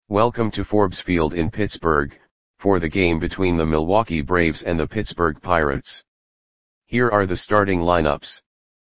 Welcome to Forbes Field in Pittsburgh, for the game between the Milwaukee Braves and the Pittsburgh Pirates. Here are the starting lineups.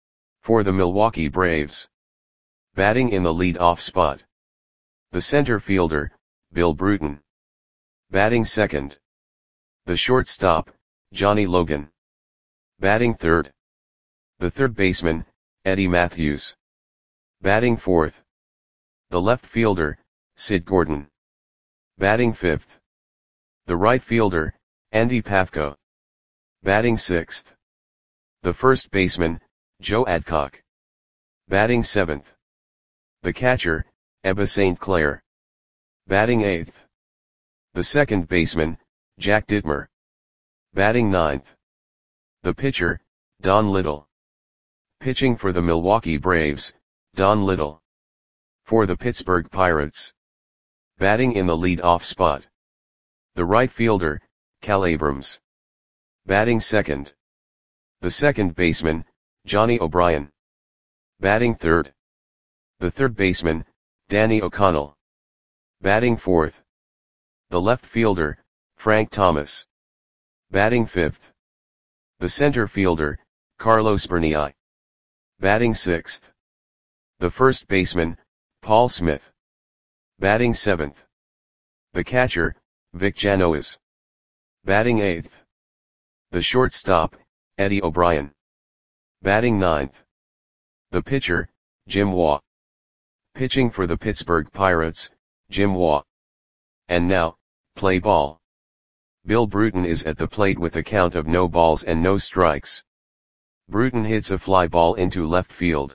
For the Milwaukee Braves. Batting in the lead-off spot. The center fielder, Bill Bruton. Batting second. The shortstop, Johnny Logan. Batting third. The third baseman, Eddie Mathews. Batting fourth. The left fielder, Sid Gordon. Batting fifth. The right fielder, Andy Pafko. Batting sixth. The first baseman, Joe Adcock. Batting seventh. The catcher, Ebba St. Clair. Batting eighth. The second baseman, Jack Dittmer. Batting ninth. The pitcher, Don Little. Pitching for the Milwaukee Braves, Don Little. For the Pittsburgh Pirates. Batting in the lead-off spot. The right fielder, Cal Abrams. Batting second. The second baseman, Johnny O'Brien. Batting third. The third baseman, Danny O'Connell. Batting fourth. The left fielder, Frank Thomas. Batting fifth. The center fielder, Carlos Bernei. Batting sixth. The first baseman, Paul Smith. Batting seventh. The catcher, Vic Janois. Batting eighth. The shortstop, Eddie O'Brien. Batting ninth. The pitcher, Jim Waugh. Pitching for the Pittsburgh Pirates, Jim Waugh. And now, play ball. Bill Bruton is at the plate with a count of no balls and no strikes. Bruton hits a fly ball into left field.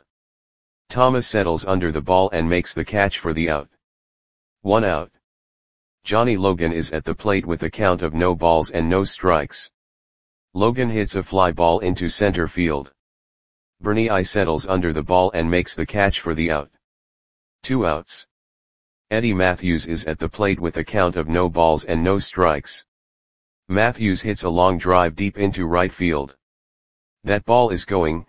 Thomas settles under the ball and makes the catch for the out. 1 out. Johnny Logan is at the plate with a count of no balls and no strikes. Logan hits a fly ball into center field. Bernei settles under the ball and makes the catch for the out. 2 outs. Eddie Mathews is at the plate with a count of no balls and no strikes. Mathews hits a long drive deep into right field. That ball is gone.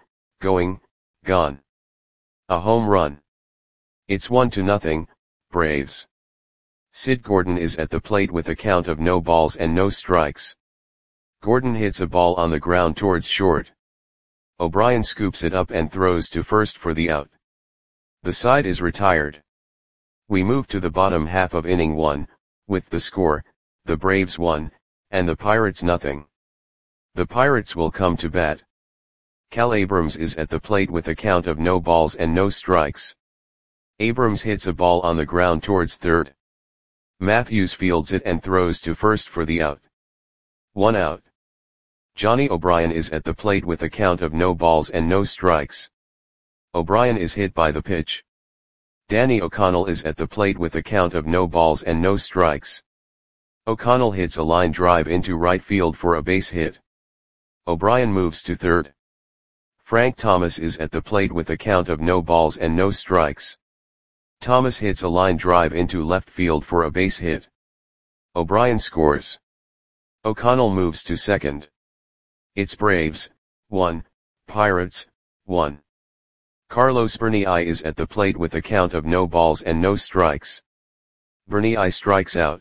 A home run. It's 1-0, Braves. Sid Gordon is at the plate with a count of no balls and no strikes. Gordon hits a ball on the ground towards short. O'Brien scoops it up and throws to first for the out. The side is retired. We move to the bottom half of inning 1, with the score, the Braves 1, and the Pirates 0. The Pirates will come to bat. Cal Abrams is at the plate with a count of no balls and no strikes. Abrams hits a ball on the ground towards third. Mathews fields it and throws to first for the out. 1 out. Johnny O'Brien is at the plate with a count of no balls and no strikes. O'Brien is hit by the pitch. Danny O'Connell is at the plate with a count of no balls and no strikes. O'Connell hits a line drive into right field for a base hit. O'Brien moves to third. Frank Thomas is at the plate with a count of no balls and no strikes. Thomas hits a line drive into left field for a base hit. O'Brien scores. O'Connell moves to second. It's Braves 1, Pirates 1. Carlos Bernei is at the plate with a count of no balls and no strikes. Bernei strikes out.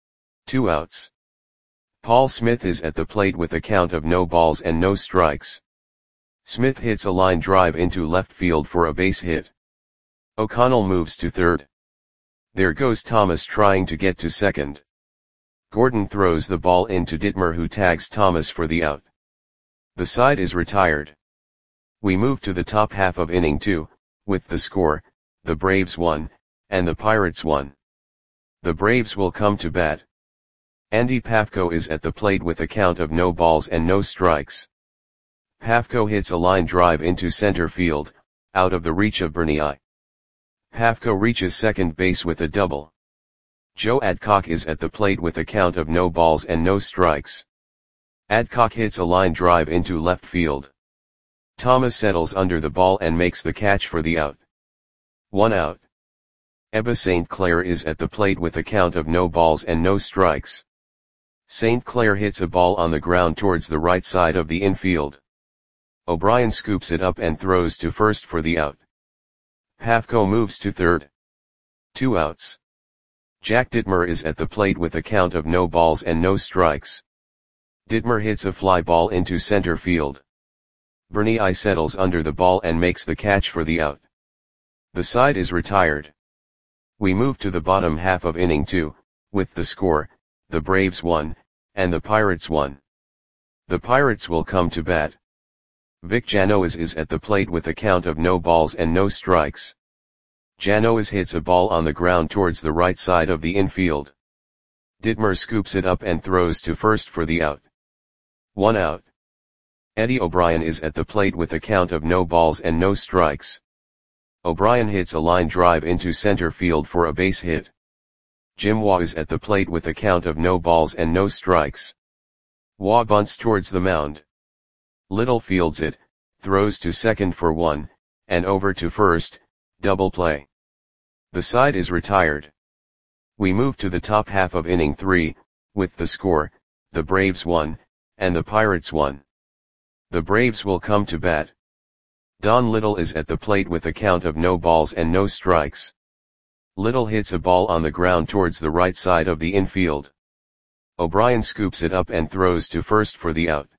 2 outs. Paul Smith is at the plate with a count of no balls and no strikes. Smith hits a line drive into left field for a base hit. O'Connell moves to third. There goes Thomas trying to get to second. Gordon throws the ball into Dittmer, who tags Thomas for the out. The side is retired. We move to the top half of inning 2, with the score, the Braves 1, and the Pirates 1. The Braves will come to bat. Andy Pafko is at the plate with a count of no balls and no strikes. Pafko hits a line drive into center field, out of the reach of Bernei. Pafko reaches second base with a double. Joe Adcock is at the plate with a count of no balls and no strikes. Adcock hits a line drive into left field. Thomas settles under the ball and makes the catch for the out. 1 out. Ebba St. Clair is at the plate with a count of no balls and no strikes. St. Clair hits a ball on the ground towards the right side of the infield. O'Brien scoops it up and throws to first for the out. Pafko moves to third. 2 outs. Jack Dittmer is at the plate with a count of no balls and no strikes. Dittmer hits a fly ball into center field. Bernie I settles under the ball and makes the catch for the out. The side is retired. We move to the bottom half of inning 2, with the score, the Braves 1, and the Pirates 1. The Pirates will come to bat. Vic Janois is at the plate with a count of no balls and no strikes. Janois hits a ball on the ground towards the right side of the infield. Dittmer scoops it up and throws to first for the out. 1 out. Eddie O'Brien is at the plate with a count of no balls and no strikes. O'Brien hits a line drive into center field for a base hit. Jim Waugh is at the plate with a count of no balls and no strikes. Waugh bunts towards the mound. Little fields it, throws to second for 1, and over to first, double play. The side is retired. We move to the top half of inning 3, with the score, the Braves 1, and the Pirates 1. The Braves will come to bat. Don Little is at the plate with a count of no balls and no strikes. Little hits a ball on the ground towards the right side of the infield. O'Brien scoops it up and throws to first for the out.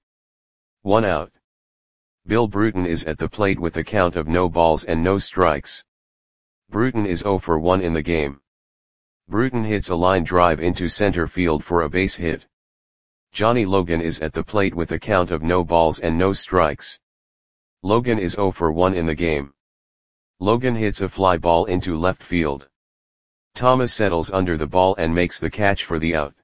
1 out. Bill Bruton is at the plate with a count of no balls and no strikes. Bruton is 0 for 1 in the game. Bruton hits a line drive into center field for a base hit. Johnny Logan is at the plate with a count of no balls and no strikes. Logan is 0 for 1 in the game. Logan hits a fly ball into left field. Thomas settles under the ball and makes the catch for the out.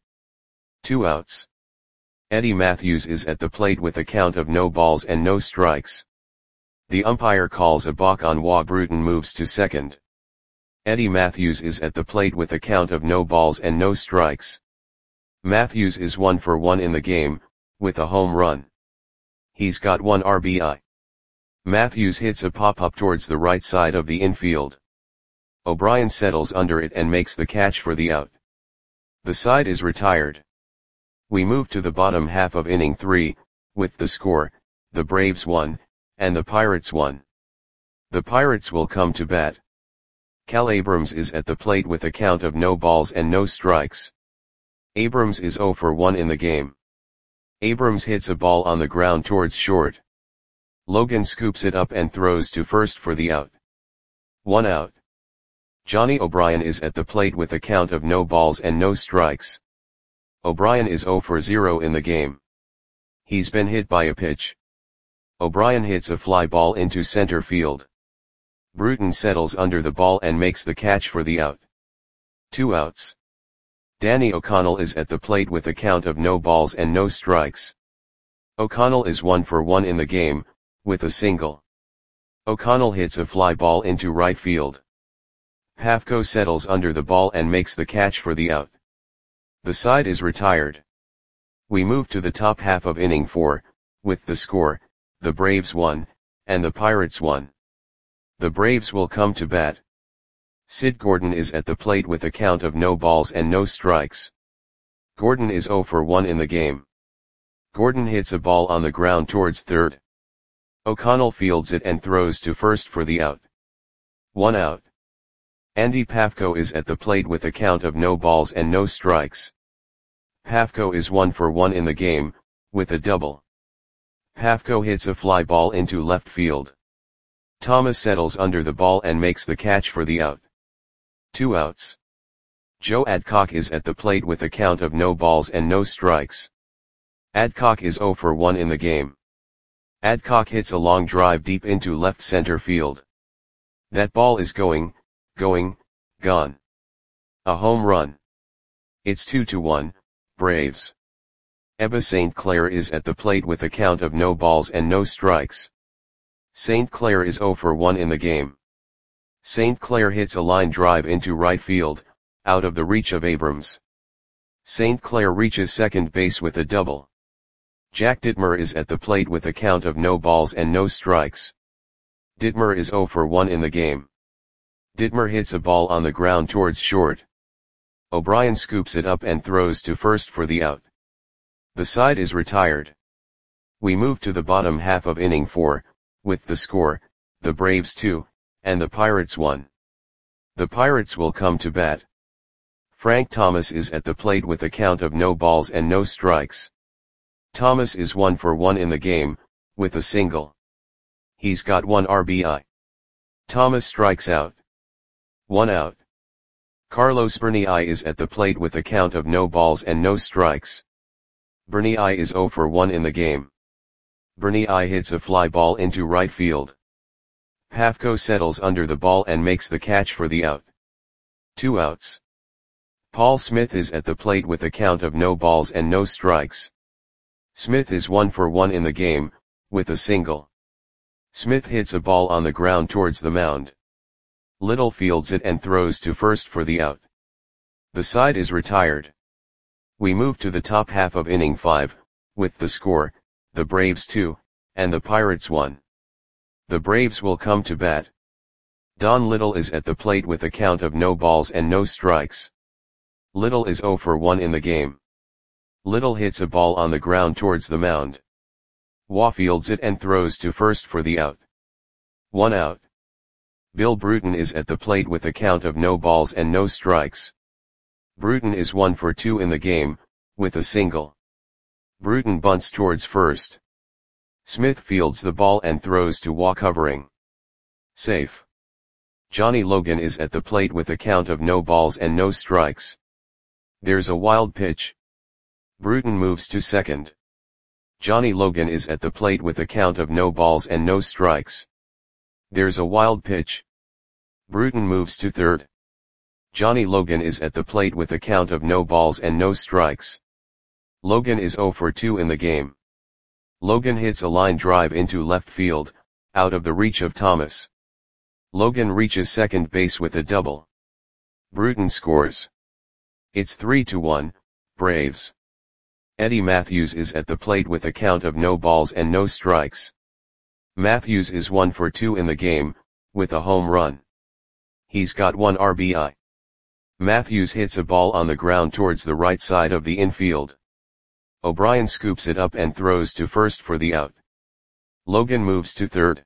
2 outs. Eddie Matthews is at the plate with a count of no balls and no strikes. The umpire calls a balk on Waugh. Bruton moves to second. Eddie Matthews is at the plate with a count of no balls and no strikes. Matthews is 1 for 1 in the game, with a home run. He's got 1 RBI. Matthews hits a pop-up towards the right side of the infield. O'Brien settles under it and makes the catch for the out. The side is retired. We move to the bottom half of inning 3, with the score, the Braves 1, and the Pirates 1. The Pirates will come to bat. Cal Abrams is at the plate with a count of no balls and no strikes. Abrams is 0 for 1 in the game. Abrams hits a ball on the ground towards short. Logan scoops it up and throws to first for the out. 1 out. Johnny O'Brien is at the plate with a count of no balls and no strikes. O'Brien is 0 for 0 in the game. He's been hit by a pitch. O'Brien hits a fly ball into center field. Bruton settles under the ball and makes the catch for the out. 2 outs. Danny O'Connell is at the plate with a count of no balls and no strikes. O'Connell is 1 for 1 in the game, with a single. O'Connell hits a fly ball into right field. Pafko settles under the ball and makes the catch for the out. The side is retired. We move to the top half of inning 4, with the score, the Braves 1, and the Pirates 1. The Braves will come to bat. Sid Gordon is at the plate with a count of no balls and no strikes. Gordon is 0 for 1 in the game. Gordon hits a ball on the ground towards third. O'Connell fields it and throws to first for the out. 1 out. Andy Pafko is at the plate with a count of no balls and no strikes. Pafko is 1 for 1 in the game, with a double. Pafko hits a fly ball into left field. Thomas settles under the ball and makes the catch for the out. 2 outs. Joe Adcock is at the plate with a count of no balls and no strikes. Adcock is 0 for 1 in the game. Adcock hits a long drive deep into left center field. That ball is gone. A home run. It's 2-1, Braves. Ebba St. Clair is at the plate with a count of no balls and no strikes. St. Clair is 0 for 1 in the game. St. Clair hits a line drive into right field, out of the reach of Abrams. St. Clair reaches second base with a double. Jack Dittmer is at the plate with a count of no balls and no strikes. Dittmer is 0 for 1 in the game. Dittmer hits a ball on the ground towards short. O'Brien scoops it up and throws to first for the out. The side is retired. We move to the bottom half of inning 4, with the score, the Braves 2, and the Pirates 1. The Pirates will come to bat. Frank Thomas is at the plate with a count of no balls and no strikes. Thomas is 1 for 1 in the game, with a single. He's got 1 RBI. Thomas strikes out. 1 out. Carlos Bernal is at the plate with a count of no balls and no strikes. Bernal is 0 for 1 in the game. Bernal hits a fly ball into right field. Pafko settles under the ball and makes the catch for the out. 2 outs. Paul Smith is at the plate with a count of no balls and no strikes. Smith is 1 for 1 in the game, with a single. Smith hits a ball on the ground towards the mound. Little fields it and throws to first for the out. The side is retired. We move to the top half of inning 5, with the score, the Braves 2, and the Pirates 1. The Braves will come to bat. Don Little is at the plate with a count of no balls and no strikes. Little is 0 for 1 in the game. Little hits a ball on the ground towards the mound. Waugh fields it and throws to first for the out. 1 out. Bill Bruton is at the plate with a count of no balls and no strikes. Bruton is 1 for 2 in the game, with a single. Bruton bunts towards first. Smith fields the ball and throws to Waugh covering. Safe. Johnny Logan is at the plate with a count of no balls and no strikes. There's a wild pitch. Bruton moves to second. Johnny Logan is at the plate with a count of no balls and no strikes. There's a wild pitch. Bruton moves to third. Johnny Logan is at the plate with a count of no balls and no strikes. Logan is 0 for 2 in the game. Logan hits a line drive into left field, out of the reach of Thomas. Logan reaches second base with a double. Bruton scores. It's 3-1, Braves. Eddie Matthews is at the plate with a count of no balls and no strikes. Matthews is 1 for 2 in the game, with a home run. He's got 1 RBI. Matthews hits a ball on the ground towards the right side of the infield. O'Brien scoops it up and throws to first for the out. Logan moves to third.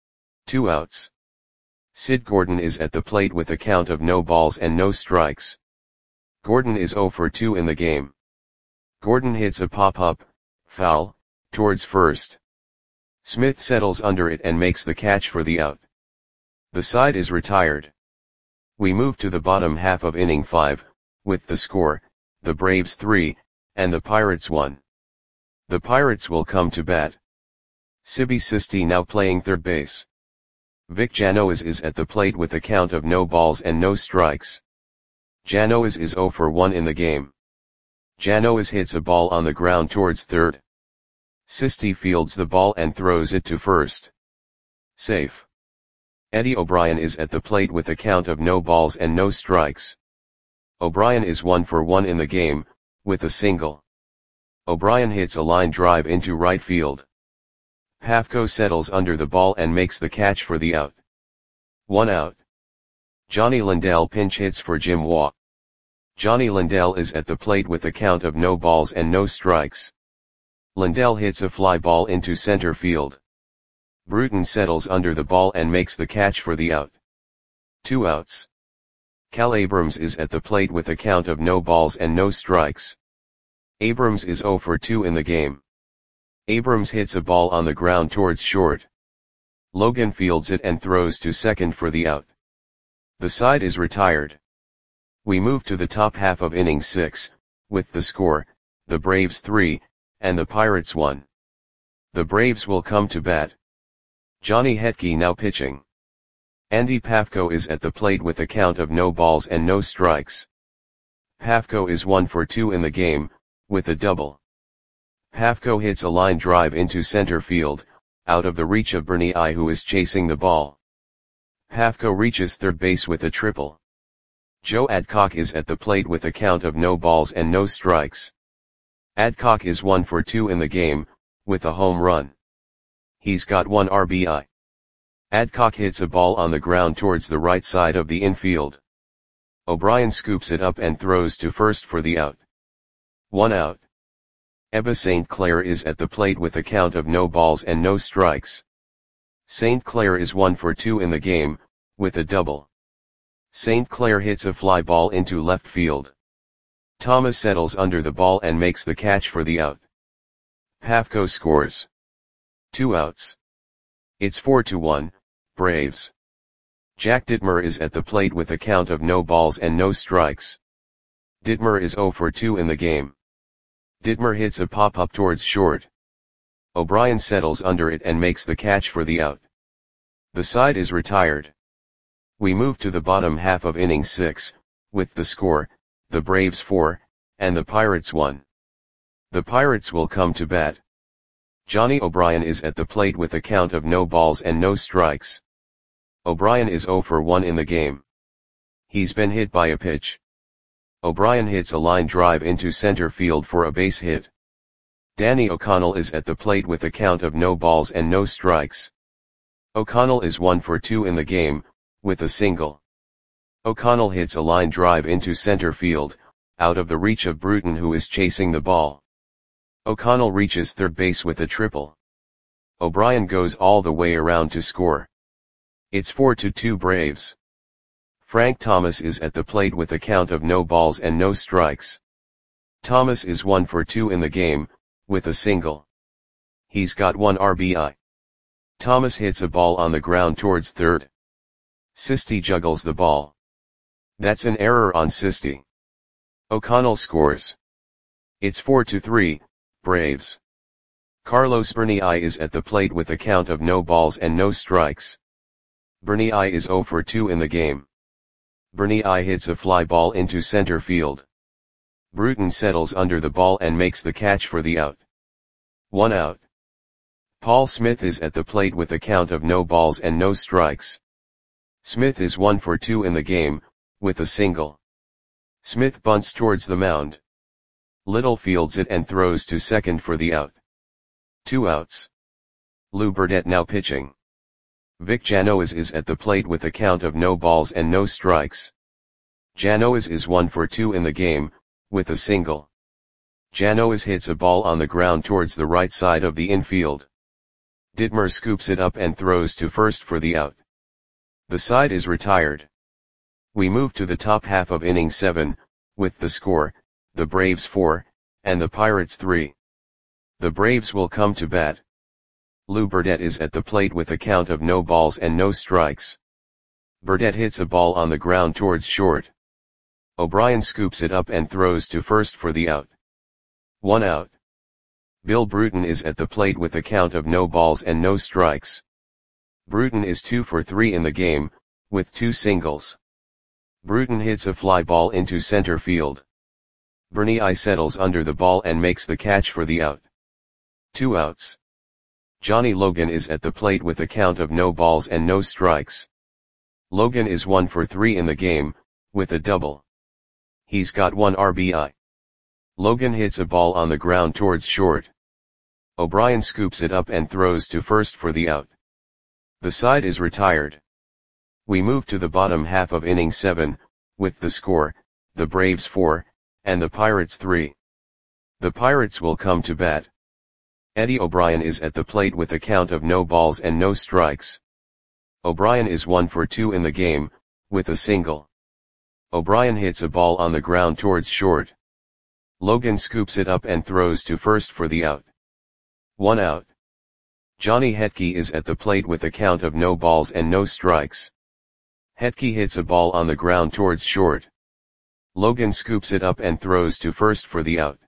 2 outs. Sid Gordon is at the plate with a count of no balls and no strikes. Gordon is 0 for 2 in the game. Gordon hits a pop-up, foul, towards first. Smith settles under it and makes the catch for the out. The side is retired. We move to the bottom half of inning 5, with the score, the Braves 3, and the Pirates 1. The Pirates will come to bat. Sibby Sisti now playing third base. Vic Janois is at the plate with a count of no balls and no strikes. Janois is 0 for 1 in the game. Janois hits a ball on the ground towards third. Sisti fields the ball and throws it to first. Safe. Eddie O'Brien is at the plate with a count of no balls and no strikes. O'Brien is 1 for 1 in the game, with a single. O'Brien hits a line drive into right field. Pafko settles under the ball and makes the catch for the out. 1 out. Johnny Lindell pinch hits for Jim Waugh. Johnny Lindell is at the plate with a count of no balls and no strikes. Lindell hits a fly ball into center field. Bruton settles under the ball and makes the catch for the out. 2 outs. Cal Abrams is at the plate with a count of no balls and no strikes. Abrams is 0 for 2 in the game. Abrams hits a ball on the ground towards short. Logan fields it and throws to second for the out. The side is retired. We move to the top half of inning 6, with the score, the Braves 3, and the Pirates 1. The Braves will come to bat. Johnny Hetke now pitching. Andy Pafko is at the plate with a count of no balls and no strikes. Pafko is 1 for 2 in the game, with a double. Pafko hits a line drive into center field, out of the reach of Bernal who is chasing the ball. Pafko reaches third base with a triple. Joe Adcock is at the plate with a count of no balls and no strikes. Adcock is 1 for 2 in the game, with a home run. He's got 1 RBI. Adcock hits a ball on the ground towards the right side of the infield. O'Brien scoops it up and throws to first for the out. 1 out. Ebba St. Clair is at the plate with a count of no balls and no strikes. St. Clair is 1 for 2 in the game, with a double. St. Clair hits a fly ball into left field. Thomas settles under the ball and makes the catch for the out. Pafko scores. 2 outs. It's 4-1, Braves. Jack Dittmer is at the plate with a count of no balls and no strikes. Dittmer is 0 for 2 in the game. Dittmer hits a pop-up towards short. O'Brien settles under it and makes the catch for the out. The side is retired. We move to the bottom half of inning 6, with the score, the Braves 4, and the Pirates 1. The Pirates will come to bat. Johnny O'Brien is at the plate with a count of no balls and no strikes. O'Brien is 0 for 1 in the game. He's been hit by a pitch. O'Brien hits a line drive into center field for a base hit. Danny O'Connell is at the plate with a count of no balls and no strikes. O'Connell is 1 for 2 in the game, with a single. O'Connell hits a line drive into center field, out of the reach of Bruton, who is chasing the ball. O'Connell reaches third base with a triple. O'Brien goes all the way around to score. It's 4-2 Braves. Frank Thomas is at the plate with a count of no balls and no strikes. Thomas is 1 for 2 in the game, with a single. He's got 1 RBI. Thomas hits a ball on the ground towards third. Sisti juggles the ball. That's an error on Sisti. O'Connell scores. It's 4-3, Braves. Carlos Bernai is at the plate with a count of no balls and no strikes. Bernai is 0 for 2 in the game. Bernai hits a fly ball into center field. Bruton settles under the ball and makes the catch for the out. 1 out. Paul Smith is at the plate with a count of no balls and no strikes. Smith is 1 for 2 in the game, with a single. Smith bunts towards the mound. Little fields it and throws to second for the out. 2 outs. Lou Burdett now pitching. Vic Janois is at the plate with a count of no balls and no strikes. Janois is 1 for 2 in the game, with a single. Janois hits a ball on the ground towards the right side of the infield. Dittmer scoops it up and throws to first for the out. The side is retired. We move to the top half of inning 7, with the score, the Braves 4, and the Pirates 3. The Braves will come to bat. Lou Burdett is at the plate with a count of no balls and no strikes. Burdett hits a ball on the ground towards short. O'Brien scoops it up and throws to first for the out. 1 out. Bill Bruton is at the plate with a count of no balls and no strikes. Bruton is 2 for 3 in the game, with 2 singles. Bruton hits a fly ball into center field. Bernai settles under the ball and makes the catch for the out. 2 outs. Johnny Logan is at the plate with a count of no balls and no strikes. Logan is 1 for 3 in the game, with a double. He's got 1 RBI. Logan hits a ball on the ground towards short. O'Brien scoops it up and throws to first for the out. The side is retired. We move to the bottom half of inning 7, with the score, the Braves 4, and the Pirates 3. The Pirates will come to bat. Eddie O'Brien is at the plate with a count of no balls and no strikes. O'Brien is 1 for 2 in the game, with a single. O'Brien hits a ball on the ground towards short. Logan scoops it up and throws to first for the out. 1 out. Johnny Hetke is at the plate with a count of no balls and no strikes. Hetke hits a ball on the ground towards short. Logan scoops it up and throws to first for the out.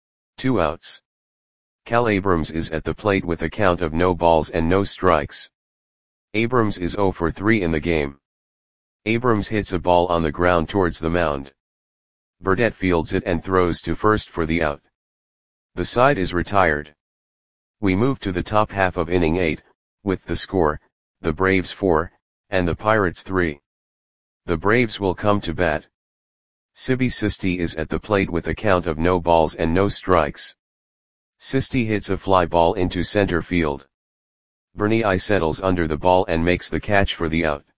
2 outs. Cal Abrams is at the plate with a count of no balls and no strikes. Abrams is 0 for 3 in the game. Abrams hits a ball on the ground towards the mound. Burdett fields it and throws to first for the out. The side is retired. We move to the top half of inning 8, with the score, the Braves 4, and the Pirates 3. The Braves will come to bat. Sibi Sisti is at the plate with a count of no balls and no strikes. Sisti hits a fly ball into center field. Bernai settles under the ball and makes the catch for the out.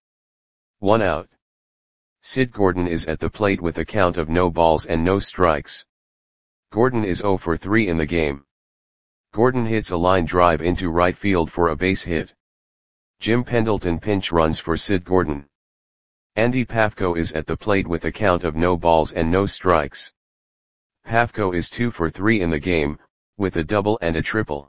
1 out. Sid Gordon is at the plate with a count of no balls and no strikes. Gordon is 0 for 3 in the game. Gordon hits a line drive into right field for a base hit. Jim Pendleton pinch runs for Sid Gordon. Andy Pafko is at the plate with a count of no balls and no strikes. Pafko is 2 for 3 in the game, with a double and a triple.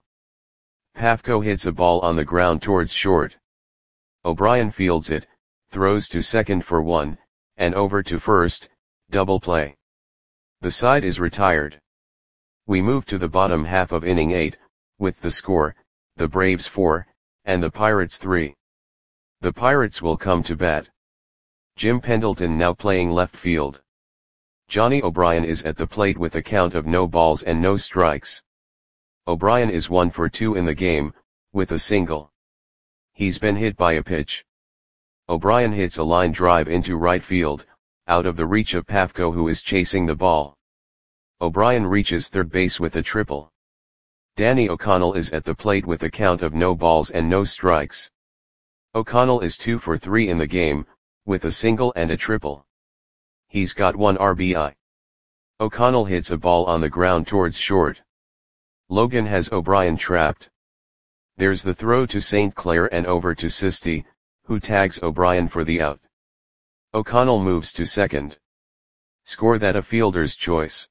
Pafko hits a ball on the ground towards short. O'Brien fields it, throws to second for 1, and over to first, double play. The side is retired. We move to the bottom half of inning 8, with the score, the Braves 4, and the Pirates 3. The Pirates will come to bat. Jim Pendleton now playing left field. Johnny O'Brien is at the plate with a count of no balls and no strikes. O'Brien is 1 for 2 in the game, with a single. He's been hit by a pitch. O'Brien hits a line drive into right field, out of the reach of Pafko, who is chasing the ball. O'Brien reaches third base with a triple. Danny O'Connell is at the plate with a count of no balls and no strikes. O'Connell is 2 for 3 in the game, with a single and a triple. He's got 1 RBI. O'Connell hits a ball on the ground towards short. Logan has O'Brien trapped. There's the throw to St. Clair and over to Sisti, who tags O'Brien for the out. O'Connell moves to second. Score that a fielder's choice.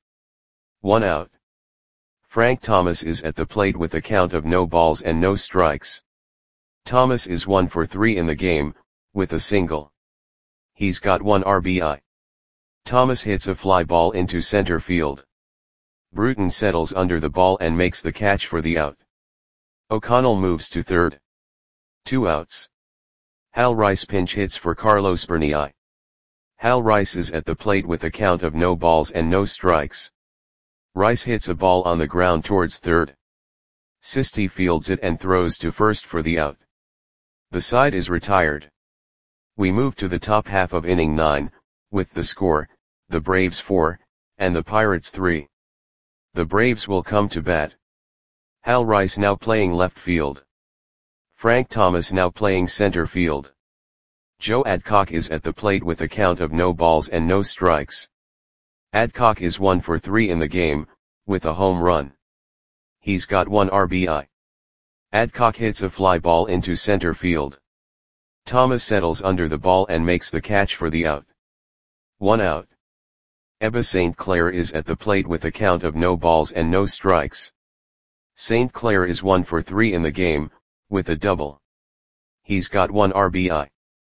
1 out. Frank Thomas is at the plate with a count of no balls and no strikes. Thomas is 1 for 3 in the game, with a single. He's got 1 RBI. Thomas hits a fly ball into center field. Bruton settles under the ball and makes the catch for the out. O'Connell moves to third. 2 outs. Hal Rice pinch hits for Carlos Bernai. Hal Rice is at the plate with a count of no balls and no strikes. Rice hits a ball on the ground towards third. Sisti fields it and throws to first for the out. The side is retired. We move to the top half of inning 9, with the score, the Braves 4, and the Pirates 3. The Braves will come to bat. Hal Rice now playing left field. Frank Thomas now playing center field. Joe Adcock is at the plate with a count of no balls and no strikes. Adcock is 1 for 3 in the game, with a home run. He's got 1 RBI. Adcock hits a fly ball into center field. Thomas settles under the ball and makes the catch for the out. 1 out. Ebba St. Clair is at the plate with a count of no balls and no strikes. St. Clair is 1 for 3 in the game, with a double. He's got 1 RBI.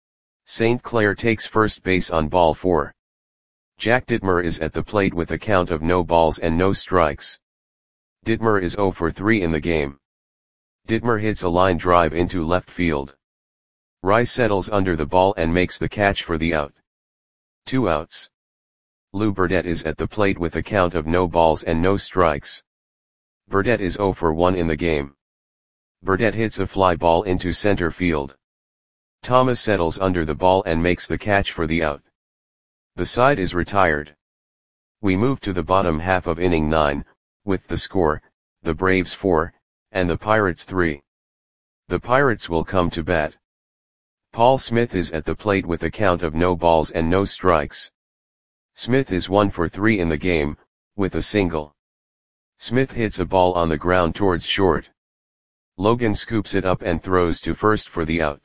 St. Clair takes first base on ball 4. Jack Dittmer is at the plate with a count of no balls and no strikes. Dittmer is 0 for 3 in the game. Dittmer hits a line drive into left field. Rice settles under the ball and makes the catch for the out. 2 outs. Lou Burdette is at the plate with a count of no balls and no strikes. Burdette is 0 for 1 in the game. Burdette hits a fly ball into center field. Thomas settles under the ball and makes the catch for the out. The side is retired. We move to the bottom half of inning 9, with the score, the Braves 4, and the Pirates 3. The Pirates will come to bat. Paul Smith is at the plate with a count of no balls and no strikes. Smith is 1 for 3 in the game, with a single. Smith hits a ball on the ground towards short. Logan scoops it up and throws to first for the out.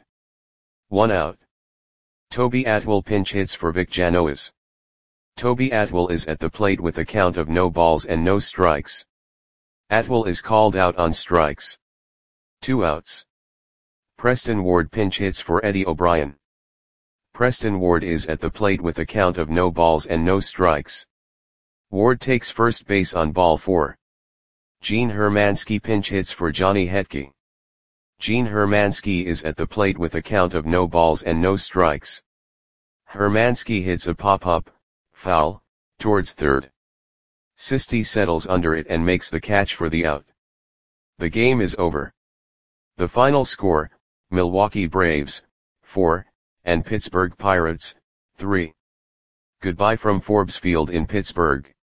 1 out. Toby Atwell pinch hits for Vic Janoas. Toby Atwell is at the plate with a count of no balls and no strikes. Atwell is called out on strikes. 2 outs. Preston Ward pinch hits for Eddie O'Brien. Preston Ward is at the plate with a count of no balls and no strikes. Ward takes first base on ball 4. Gene Hermansky pinch hits for Johnny Hetke. Gene Hermansky is at the plate with a count of no balls and no strikes. Hermansky hits a pop-up, foul, towards third. Sisti settles under it and makes the catch for the out. The game is over. The final score, Milwaukee Braves, 4, and Pittsburgh Pirates, 3. Goodbye from Forbes Field in Pittsburgh.